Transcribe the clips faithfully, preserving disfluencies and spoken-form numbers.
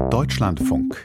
Deutschlandfunk.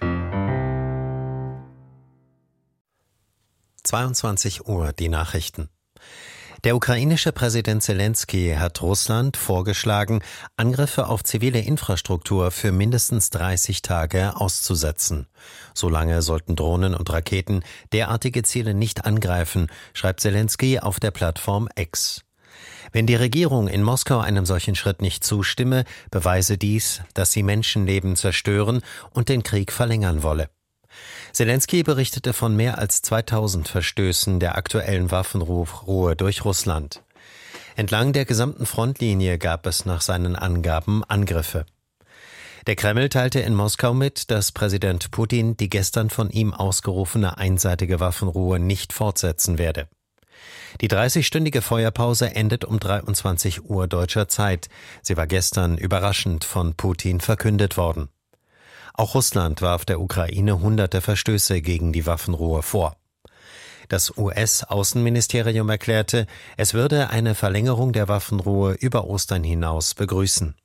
zweiundzwanzig Uhr, die Nachrichten. Der ukrainische Präsident Selenskyj hat Russland vorgeschlagen, Angriffe auf zivile Infrastruktur für mindestens dreißig Tage auszusetzen. Solange sollten Drohnen und Raketen derartige Ziele nicht angreifen, schreibt Selenskyj auf der Plattform X. Wenn die Regierung in Moskau einem solchen Schritt nicht zustimme, beweise dies, dass sie Menschenleben zerstören und den Krieg verlängern wolle. Selenskyj berichtete von mehr als zweitausend Verstößen der aktuellen Waffenruhe durch Russland. Entlang der gesamten Frontlinie gab es nach seinen Angaben Angriffe. Der Kreml teilte in Moskau mit, dass Präsident Putin die gestern von ihm ausgerufene einseitige Waffenruhe nicht fortsetzen werde. Die dreißigstündige Feuerpause endet um dreiundzwanzig Uhr deutscher Zeit. Sie war gestern überraschend von Putin verkündet worden. Auch Russland warf der Ukraine hunderte Verstöße gegen die Waffenruhe vor. Das U S-Außenministerium erklärte, es würde eine Verlängerung der Waffenruhe über Ostern hinaus begrüßen.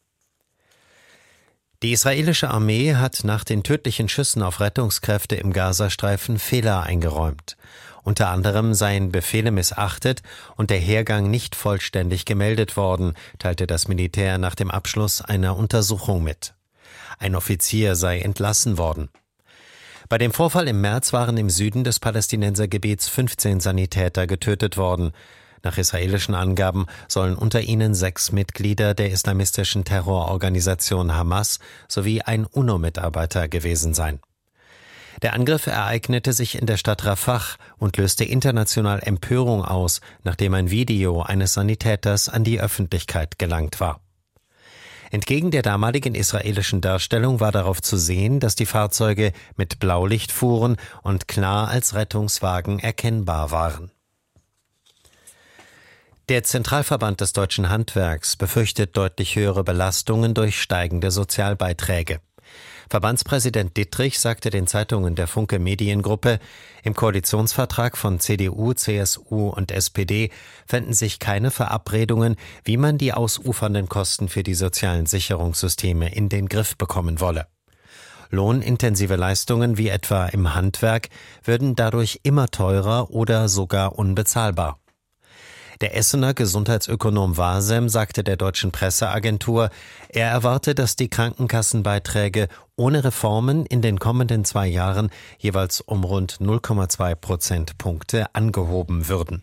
Die israelische Armee hat nach den tödlichen Schüssen auf Rettungskräfte im Gazastreifen Fehler eingeräumt. Unter anderem seien Befehle missachtet und der Hergang nicht vollständig gemeldet worden, teilte das Militär nach dem Abschluss einer Untersuchung mit. Ein Offizier sei entlassen worden. Bei dem Vorfall im März waren im Süden des Palästinensergebiets fünfzehn Sanitäter getötet worden. Nach israelischen Angaben sollen unter ihnen sechs Mitglieder der islamistischen Terrororganisation Hamas sowie ein UNO-Mitarbeiter gewesen sein. Der Angriff ereignete sich in der Stadt Rafah und löste international Empörung aus, nachdem ein Video eines Sanitäters an die Öffentlichkeit gelangt war. Entgegen der damaligen israelischen Darstellung war darauf zu sehen, dass die Fahrzeuge mit Blaulicht fuhren und klar als Rettungswagen erkennbar waren. Der Zentralverband des deutschen Handwerks befürchtet deutlich höhere Belastungen durch steigende Sozialbeiträge. Verbandspräsident Dittrich sagte den Zeitungen der Funke Mediengruppe, im Koalitionsvertrag von C D U, C S U und S P D fänden sich keine Verabredungen, wie man die ausufernden Kosten für die sozialen Sicherungssysteme in den Griff bekommen wolle. Lohnintensive Leistungen wie etwa im Handwerk würden dadurch immer teurer oder sogar unbezahlbar. Der Essener Gesundheitsökonom Wasem sagte der deutschen Presseagentur, er erwarte, dass die Krankenkassenbeiträge ohne Reformen in den kommenden zwei Jahren jeweils um rund null Komma zwei Prozentpunkte angehoben würden.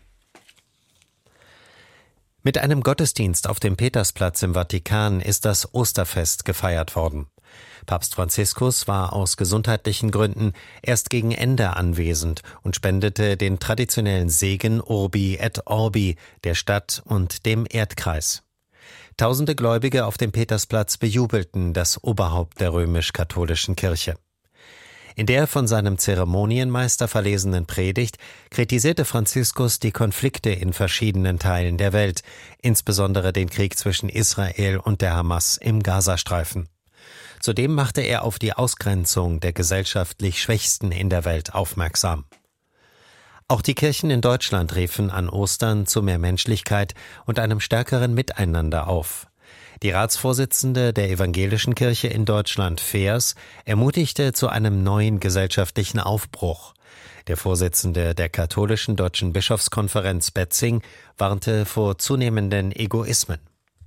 Mit einem Gottesdienst auf dem Petersplatz im Vatikan ist das Osterfest gefeiert worden. Papst Franziskus war aus gesundheitlichen Gründen erst gegen Ende anwesend und spendete den traditionellen Segen Urbi et Orbi der Stadt und dem Erdkreis. Tausende Gläubige auf dem Petersplatz bejubelten das Oberhaupt der römisch-katholischen Kirche. In der von seinem Zeremonienmeister verlesenen Predigt kritisierte Franziskus die Konflikte in verschiedenen Teilen der Welt, insbesondere den Krieg zwischen Israel und der Hamas im Gazastreifen. Zudem machte er auf die Ausgrenzung der gesellschaftlich Schwächsten in der Welt aufmerksam. Auch die Kirchen in Deutschland riefen an Ostern zu mehr Menschlichkeit und einem stärkeren Miteinander auf. Die Ratsvorsitzende der Evangelischen Kirche in Deutschland, Feers, ermutigte zu einem neuen gesellschaftlichen Aufbruch. Der Vorsitzende der katholischen Deutschen Bischofskonferenz, Betzing, warnte vor zunehmenden Egoismen.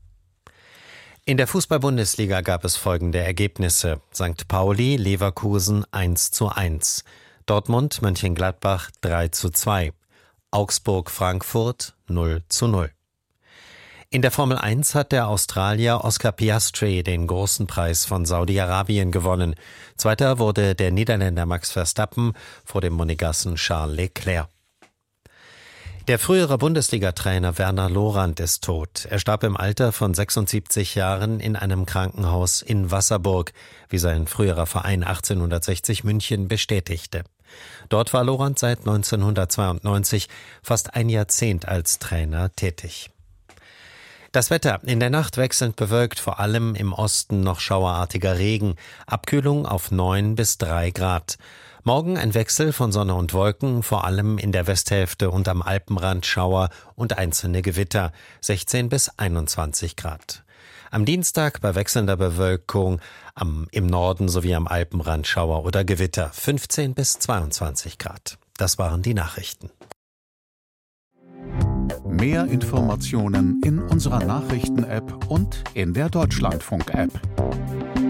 In der Fußball-Bundesliga gab es folgende Ergebnisse: Sankt Pauli, Leverkusen eins zu eins, Dortmund, Mönchengladbach drei zu zwei, Augsburg, Frankfurt null zu null. In der Formel eins hat der Australier Oscar Piastri den großen Preis von Saudi-Arabien gewonnen. Zweiter wurde der Niederländer Max Verstappen vor dem Monegassen Charles Leclerc. Der frühere Bundesliga-Trainer Werner Lorand ist tot. Er starb im Alter von sechsundsiebzig Jahren in einem Krankenhaus in Wasserburg, wie sein früherer Verein achtzehnhundertsechzig München bestätigte. Dort war Lorand seit neunzehnhundertzweiundneunzig fast ein Jahrzehnt als Trainer tätig. Das Wetter: in der Nacht wechselnd bewölkt, vor allem im Osten noch schauerartiger Regen, Abkühlung auf neun bis drei Grad. Morgen ein Wechsel von Sonne und Wolken, vor allem in der Westhälfte und am Alpenrand Schauer und einzelne Gewitter, sechzehn bis einundzwanzig Grad. Am Dienstag bei wechselnder Bewölkung Am, im Norden sowie am Alpenrand Schauer oder Gewitter, fünfzehn bis zweiundzwanzig Grad. Das waren die Nachrichten. Mehr Informationen in unserer Nachrichten-App und in der Deutschlandfunk-App.